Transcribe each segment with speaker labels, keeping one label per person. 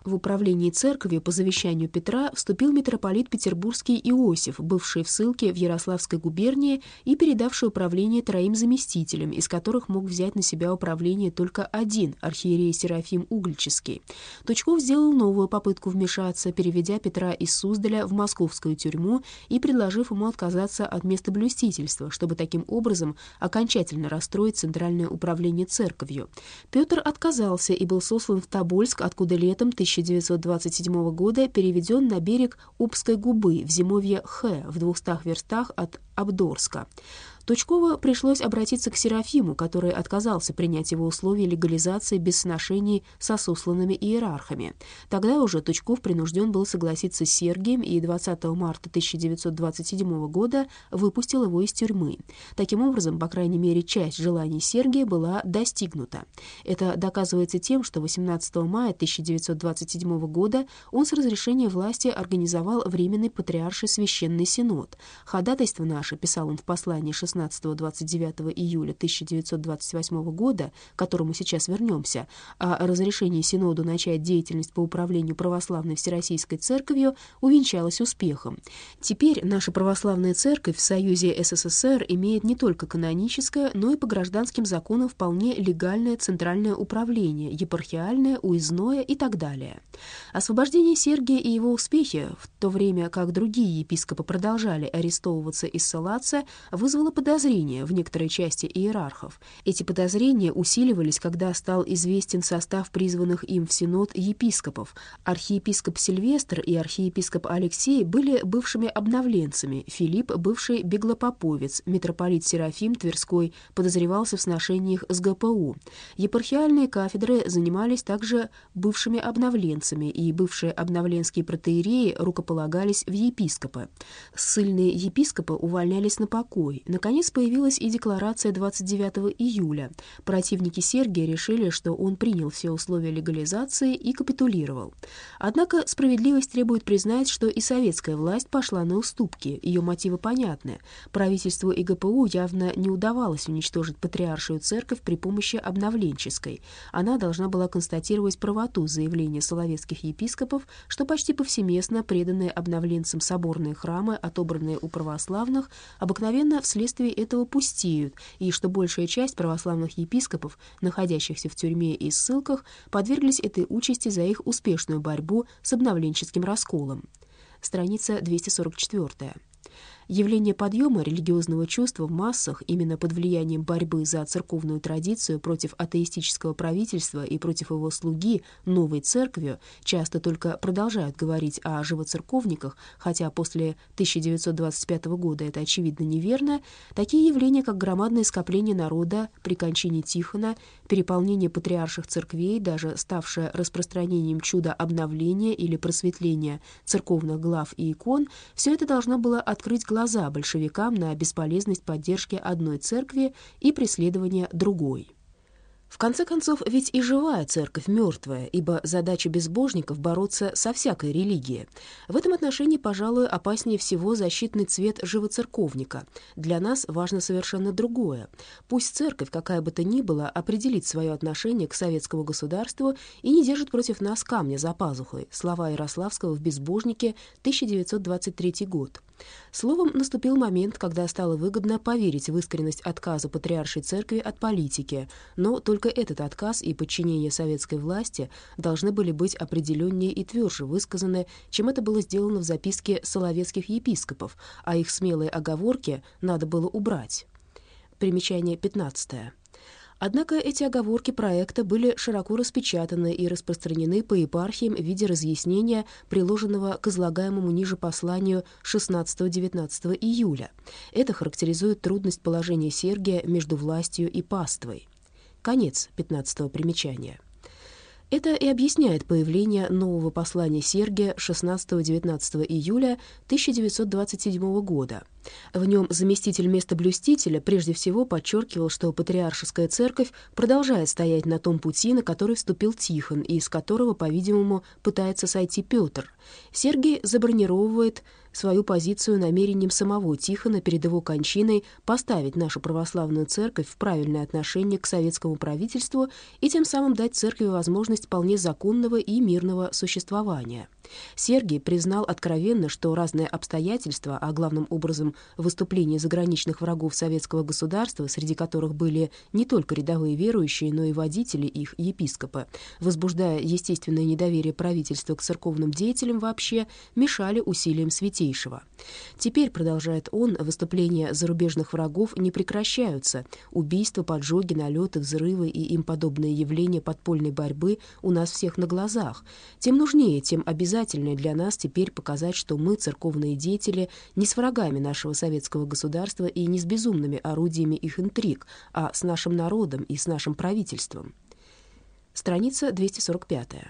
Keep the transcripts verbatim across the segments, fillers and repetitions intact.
Speaker 1: В управлении церковью по завещанию Петра вступил митрополит Петербургский Иосиф, бывший в ссылке в Ярославской губернии и передавший управление троим заместителям, из которых мог взять на себя управление только один, архиерей Серафим Угольческий. Тучков сделал новую попытку вмешаться, переведя Петра из Суздаля в московскую тюрьму и предложив ему отказаться от местоблюстительства, чтобы таким образом окончательно расстроить центральное управление церковью. Петр отказался и был сослан в Тобольск, откуда летом тысяча девятьсот двадцать седьмого года переведен на берег Обской губы в зимовье Хэ в двухстах верстах от Абдорска. Тучкову пришлось обратиться к Серафиму, который отказался принять его условия легализации без сношений со сосланными иерархами. Тогда уже Тучков принужден был согласиться с Сергием и двадцатого марта тысяча девятьсот двадцать седьмого года выпустил его из тюрьмы. Таким образом, по крайней мере, часть желаний Сергия была достигнута. Это доказывается тем, что восемнадцатого мая тысяча девятьсот двадцать седьмого года он с разрешения власти организовал Временный Патриарший Священный Синод. Ходатайство наше, писал он в послании шестнадцатого-двадцать девятого июля тысяча девятьсот двадцать восьмого года, к которому сейчас вернемся, о разрешении Синоду начать деятельность по управлению православной Всероссийской Церковью, увенчалось успехом. Теперь наша православная церковь в Союзе СССР имеет не только каноническое, но и по гражданским законам вполне легальное центральное управление, епархиальное, уездное и так далее. Освобождение Сергия и его успехи, в то время как другие епископы продолжали арестовываться и ссылаться, вызвало подозрения в некоторой части иерархов. Эти подозрения усиливались, когда стал известен состав призванных им в Синод епископов. Архиепископ Сильвестр и архиепископ Алексей были бывшими обновленцами, Филипп — бывший беглопоповец, митрополит Серафим Тверской подозревался в сношениях с ГПУ. Епархиальные кафедры занимались также бывшими обновленцами, и бывшие обновленские протоиереи рукополагались в епископы. Ссыльные епископы увольнялись на покой. Наконец появилась и декларация двадцать девятого июля. Противники Сергия решили, что он принял все условия легализации и капитулировал. Однако справедливость требует признать, что и советская власть пошла на уступки. Ее мотивы понятны. Правительству и ГПУ явно не удавалось уничтожить патриаршую церковь при помощи обновленческой. Она должна была констатировать правоту заявления соловецких епископов, что почти повсеместно преданные обновленцам соборные храмы, отобранные у православных, обыкновенно вследствие этого пустеют, и что большая часть православных епископов, находящихся в тюрьме и ссылках, подверглись этой участи за их успешную борьбу с обновленческим расколом. Страница двести сорок четыре. Явление подъема религиозного чувства в массах именно под влиянием борьбы за церковную традицию против атеистического правительства и против его слуги новой церковью часто только продолжают говорить о живоцерковниках, хотя после тысяча девятьсот двадцать пятого года это очевидно неверно. Такие явления, как громадное скопление народа при кончине Тихона, переполнение патриарших церквей, даже ставшее распространением чуда обновления или просветления церковных глав и икон, все это должно было открыть глаза большевикам на бесполезность поддержки одной церкви и преследования другой. В конце концов, ведь и живая церковь мертвая, ибо задача безбожников — бороться со всякой религией. В этом отношении, пожалуй, опаснее всего защитный цвет живоцерковника. Для нас важно совершенно другое. Пусть церковь, какая бы то ни была, определит свое отношение к советскому государству и не держит против нас камня за пазухой. Слова Ярославского в «Безбожнике», тысяча девятьсот двадцать третий год. Словом, наступил момент, когда стало выгодно поверить в искренность отказа патриаршей церкви от политики, но только этот отказ и подчинение советской власти должны были быть определеннее и тверже высказаны, чем это было сделано в записке соловецких епископов, а их смелые оговорки надо было убрать. Примечание пятнадцатое. Однако эти оговорки проекта были широко распечатаны и распространены по епархиям в виде разъяснения, приложенного к излагаемому ниже посланию шестнадцатого-девятнадцатого июля. Это характеризует трудность положения Сергия между властью и паствой. Конец пятнадцатого примечания. Это и объясняет появление нового послания Сергия шестнадцатого-девятнадцатого июля тысяча девятьсот двадцать седьмого года. В нем заместитель местоблюстителя прежде всего подчеркивал, что патриаршеская церковь продолжает стоять на том пути, на который вступил Тихон, и из которого, по-видимому, пытается сойти Петр. Сергий забронировывает свою позицию намерением самого Тихона перед его кончиной поставить нашу православную церковь в правильное отношение к советскому правительству и тем самым дать церкви возможность вполне законного и мирного существования. Сергий признал откровенно, что разные обстоятельства, а главным образом выступления заграничных врагов советского государства, среди которых были не только рядовые верующие, но и водители их, епископы, возбуждая естественное недоверие правительства к церковным деятелям вообще, мешали усилиям святейшего. Теперь, продолжает он, выступления зарубежных врагов не прекращаются. Убийства, поджоги, налеты, взрывы и им подобные явления подпольной борьбы у нас всех на глазах. Тем нужнее, тем обязательнее для нас теперь показать, что мы, церковные деятели, не с врагами нашего советского государства и не с безумными орудиями их интриг, а с нашим народом и с нашим правительством. Страница двести сорок пятая.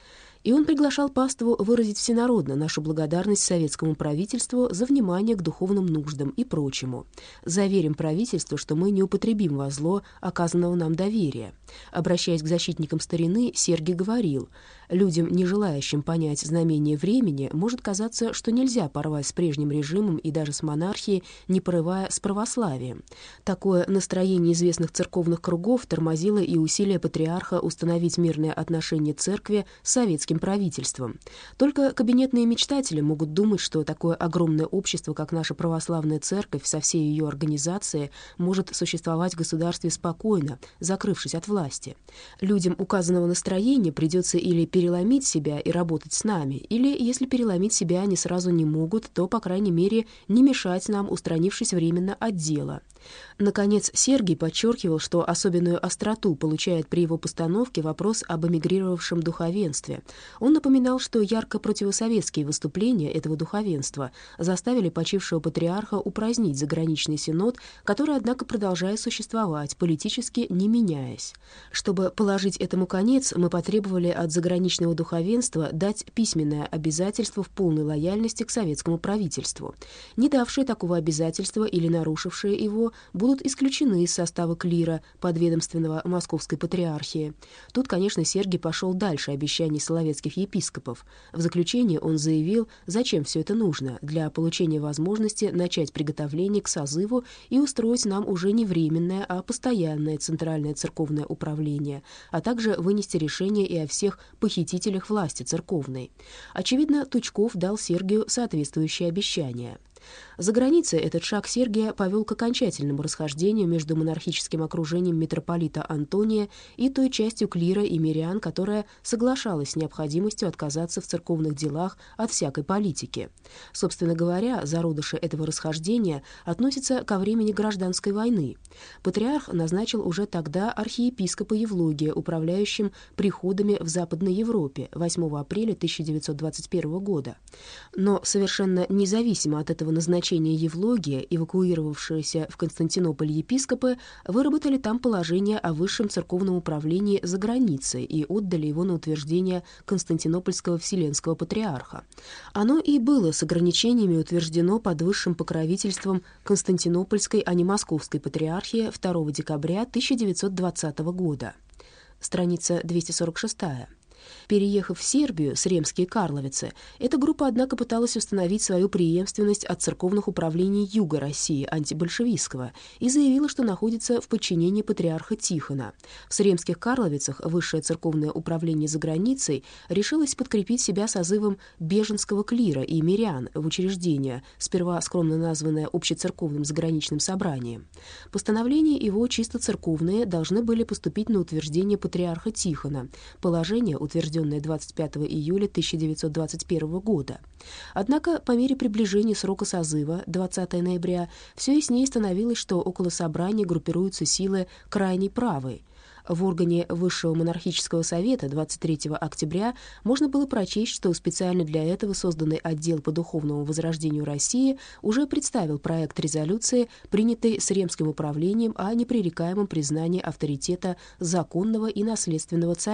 Speaker 1: И он приглашал паству выразить всенародно нашу благодарность советскому правительству за внимание к духовным нуждам и прочему. Заверим правительству, что мы не употребим во зло оказанного нам доверия. Обращаясь к защитникам старины, Сергий говорил: людям, не желающим понять знамение времени, может казаться, что нельзя порвать с прежним режимом и даже с монархией, не порывая с православием. Такое настроение известных церковных кругов тормозило и усилия патриарха установить мирные отношения церкви с советским правительством. Только кабинетные мечтатели могут думать, что такое огромное общество, как наша православная церковь со всей ее организацией, может существовать в государстве спокойно, закрывшись от власти. Людям указанного настроения придется или переломить себя и работать с нами, или, если переломить себя они сразу не могут, то, по крайней мере, не мешать нам, устранившись временно от дела. Наконец, Сергий подчеркивал, что особенную остроту получает при его постановке вопрос об эмигрировавшем духовенстве. Он напоминал, что ярко противосоветские выступления этого духовенства заставили почившего патриарха упразднить заграничный синод, который, однако, продолжает существовать, политически не меняясь. Чтобы положить этому конец, мы потребовали от заграничного духовенства дать письменное обязательство в полной лояльности к советскому правительству. Не давшие такого обязательства или нарушившие его будут исключены из состава клира, подведомственного Московской патриархии. Тут, конечно, Сергий пошел дальше обещаний соловецких епископов. В заключение он заявил, зачем все это нужно: для получения возможности начать приготовление к созыву и устроить нам уже не временное, а постоянное центральное церковное управление, а также вынести решение и о всех похитителях власти церковной. Очевидно, Тучков дал Сергию соответствующие обещания. За границей этот шаг Сергия повел к окончательному расхождению между монархическим окружением митрополита Антония и той частью клира и мирян, которая соглашалась с необходимостью отказаться в церковных делах от всякой политики. Собственно говоря, зародыши этого расхождения относятся ко времени гражданской войны. Патриарх назначил уже тогда архиепископа Евлогия управляющим приходами в Западной Европе восьмого апреля тысяча девятьсот двадцать первого года. Но совершенно независимо от этого назначения Евлогия, эвакуировавшиеся в Константинополь епископы выработали там положение о высшем церковном управлении за границей и отдали его на утверждение Константинопольского Вселенского патриарха. Оно и было с ограничениями утверждено под высшим покровительством Константинопольской, а не Московской патриархии второго декабря тысяча девятьсот двадцатого года. Страница двести сорок шестая. Переехав в Сербию с Ремские Карловицы, эта группа, однако, пыталась установить свою преемственность от церковных управлений Юга России, антибольшевистского, и заявила, что находится в подчинении патриарха Тихона. В Сремских Карловицах высшее церковное управление за границей решилось подкрепить себя созывом беженского клира и мирян в учреждение, сперва скромно названное Общецерковным заграничным собранием. Постановления его, чисто церковные, должны были поступить на утверждение патриарха Тихона. Положение, утвержденное двадцать пятого июля тысяча девятьсот двадцать первого года. Однако по мере приближения срока созыва, двадцатого ноября, все яснее становилось, что около собрания группируются силы крайней правой. В органе Высшего монархического совета двадцать третьего октября можно было прочесть, что специально для этого созданный отдел по духовному возрождению России уже представил проект резолюции, принятый с Ремским управлением о непререкаемом признании авторитета законного и наследственного царя.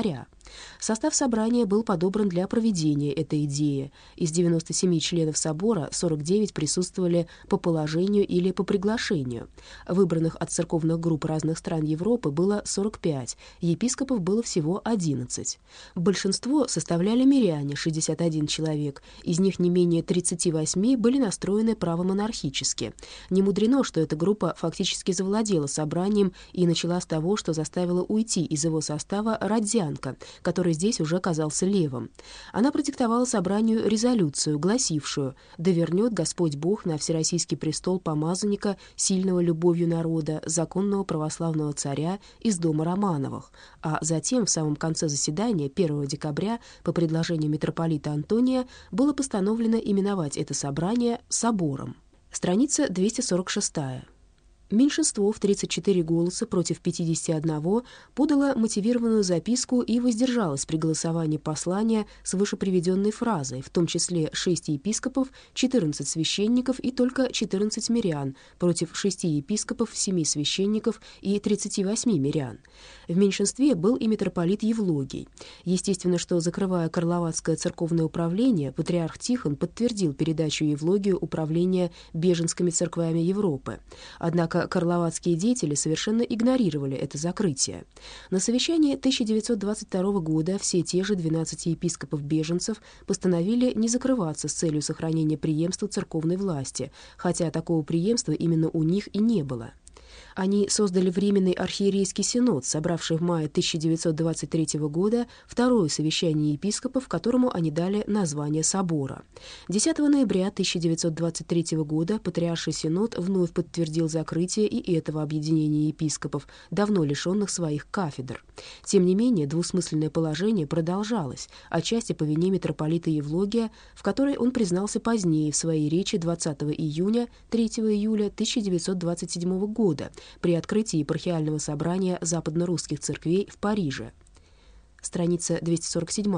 Speaker 1: Состав собрания был подобран для проведения этой идеи. Из девяноста семи членов собора сорок девять присутствовали по положению или по приглашению. Выбранных от церковных групп разных стран Европы было сорок пять, епископов было всего одиннадцать. Большинство составляли миряне, шестьдесят один человек, из них не менее тридцати восьми были настроены правомонархически. Не мудрено, что эта группа фактически завладела собранием и начала с того, что заставила уйти из его состава Родзянко, который здесь уже оказался левым. Она продиктовала собранию резолюцию, гласившую: «Да вернет Господь Бог на всероссийский престол помазанника, сильного любовью народа, законного православного царя из дома Романовых». А затем, в самом конце заседания, первого декабря, по предложению митрополита Антония, было постановлено именовать это собрание собором. Страница двести сорок шесть. Меньшинство в тридцать четыре голоса против пятидесяти одного подало мотивированную записку и воздержалось при голосовании послания с вышеприведенной фразой, в том числе шесть епископов, четырнадцать священников и только четырнадцать мирян против шести епископов, семи священников и тридцати восьми мирян. В меньшинстве был и митрополит Евлогий. Естественно, что, закрывая Карловацкое церковное управление, патриарх Тихон подтвердил передачу Евлогию управления беженскими церквями Европы. Однако карловацкие деятели совершенно игнорировали это закрытие. На совещании тысяча девятьсот двадцать второго года все те же двенадцать епископов-беженцев постановили не закрываться с целью сохранения преемства церковной власти, хотя такого преемства именно у них и не было. Они создали Временный архиерейский синод, собравший в мае тысяча девятьсот двадцать третьего года второе совещание епископов, которому они дали название собора. десятого ноября тысяча девятьсот двадцать третьего года Патриарший синод вновь подтвердил закрытие и этого объединения епископов, давно лишенных своих кафедр. Тем не менее, двусмысленное положение продолжалось, отчасти по вине митрополита Евлогия, в которой он признался позднее в своей речи двадцатого июня — третьего июля тысяча девятьсот двадцать седьмого года при открытии епархиального собрания западно-русских церквей в Париже. Страница двести сорок семь.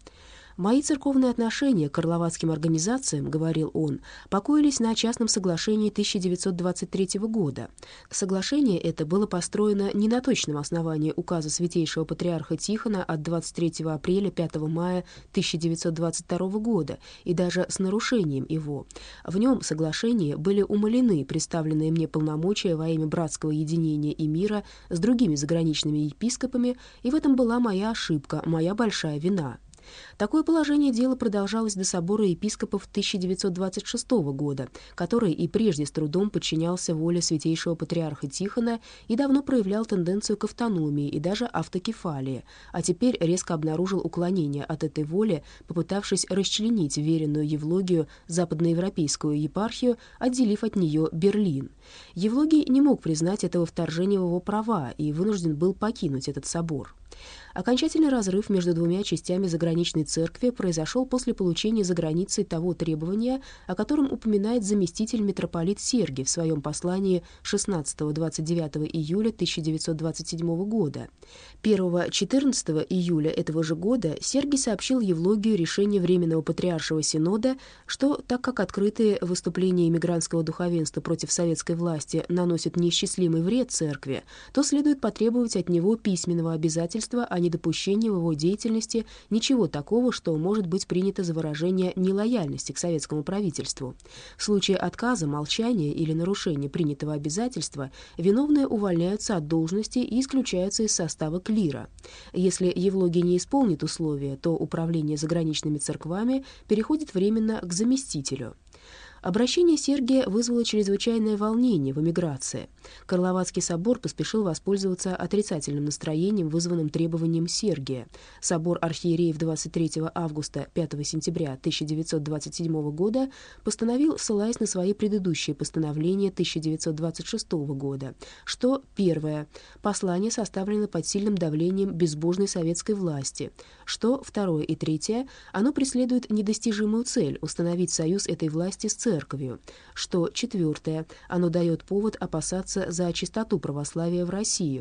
Speaker 1: «Мои церковные отношения к карловацким организациям, — говорил он, — покоились на частном соглашении тысяча девятьсот двадцать третьего года. Соглашение это было построено не на точном основании указа святейшего патриарха Тихона от двадцать третьего апреля — пятого мая тысяча девятьсот двадцать второго года и даже с нарушением его. В нем соглашения были умалены представленные мне полномочия во имя братского единения и мира с другими заграничными епископами, и в этом была моя ошибка, моя большая вина». Такое положение дела продолжалось до собора епископов тысяча девятьсот двадцать шестого года, который и прежде с трудом подчинялся воле святейшего патриарха Тихона и давно проявлял тенденцию к автономии и даже автокефалии, а теперь резко обнаружил уклонение от этой воли, попытавшись расчленить веренную Евлогию западноевропейскую епархию, отделив от нее Берлин. Евлогий не мог признать этого вторжения в его права и вынужден был покинуть этот собор. Окончательный разрыв между двумя частями заграничной церкви произошел после получения за границей того требования, о котором упоминает заместитель митрополит Сергий в своем послании шестнадцатого — двадцать девятого июля тысяча девятьсот двадцать седьмого года. первого — четырнадцатого июля этого же года Сергий сообщил Евлогию решение Временного патриаршего синода, что, так как открытые выступления эмигрантского духовенства против советской власти наносят неисчислимый вред церкви, то следует потребовать от него письменного обязательства о недопущении в его деятельности ничего такого, что может быть принято за выражение нелояльности к советскому правительству. В случае отказа, молчания или нарушения принятого обязательства виновные увольняются от должности и исключаются из состава клира. Если Евлогий не исполнит условия, то управление заграничными церквами переходит временно к заместителю. Обращение Сергия вызвало чрезвычайное волнение в эмиграции. Карловацкий собор поспешил воспользоваться отрицательным настроением, вызванным требованием Сергия. Собор архиереев двадцать третьего августа — пятого сентября тысяча девятьсот двадцать седьмого года постановил, ссылаясь на свои предыдущие постановления тысяча девятьсот двадцать шестого года, что, первое, послание составлено под сильным давлением безбожной советской власти, что, второе и третье, оно преследует недостижимую цель — установить союз этой власти с церковью, что, четвертое, оно дает повод опасаться за чистоту православия в Россию,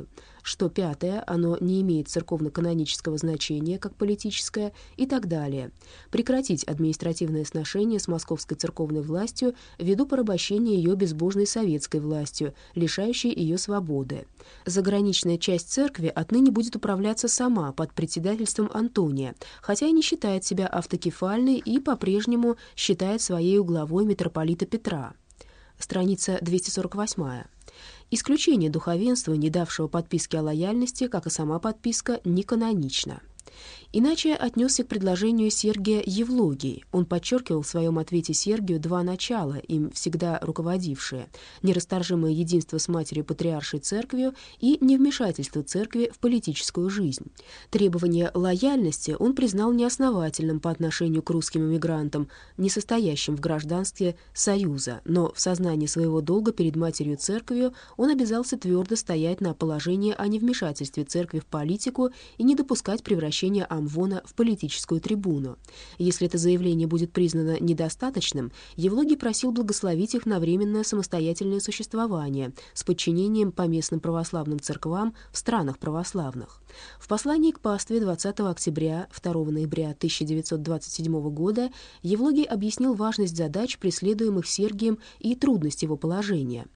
Speaker 1: что пятое, оно не имеет церковно-канонического значения как политическое и так далее. Прекратить административные сношения с московской церковной властью ввиду порабощения ее безбожной советской властью, лишающей ее свободы. Заграничная часть церкви отныне будет управляться сама под председательством Антония, хотя и не считает себя автокефальной и по-прежнему считает своей главой митрополита Петра. Страница двести сорок восемь. Исключение духовенства, не давшего подписки о лояльности, как и сама подписка, не канонично. Иначе отнесся к предложению Сергия Евлогий. Он подчеркивал в своем ответе Сергию два начала, им всегда руководившие: нерасторжимое единство с матерью-патриаршей церковью и невмешательство церкви в политическую жизнь. Требование лояльности он признал неосновательным по отношению к русским эмигрантам, не состоящим в гражданстве Союза, но в сознании своего долга перед матерью-церковью он обязался твердо стоять на положении о невмешательстве церкви в политику и не допускать превращения Амвона в политическую трибуну. Если это заявление будет признано недостаточным, Евлогий просил благословить их на временное самостоятельное существование с подчинением поместным православным церквам в странах православных. В послании к пастве двадцатого октября второго ноября тысяча девятьсот двадцать седьмого года Евлогий объяснил важность задач, преследуемых Сергием, и трудность его положения.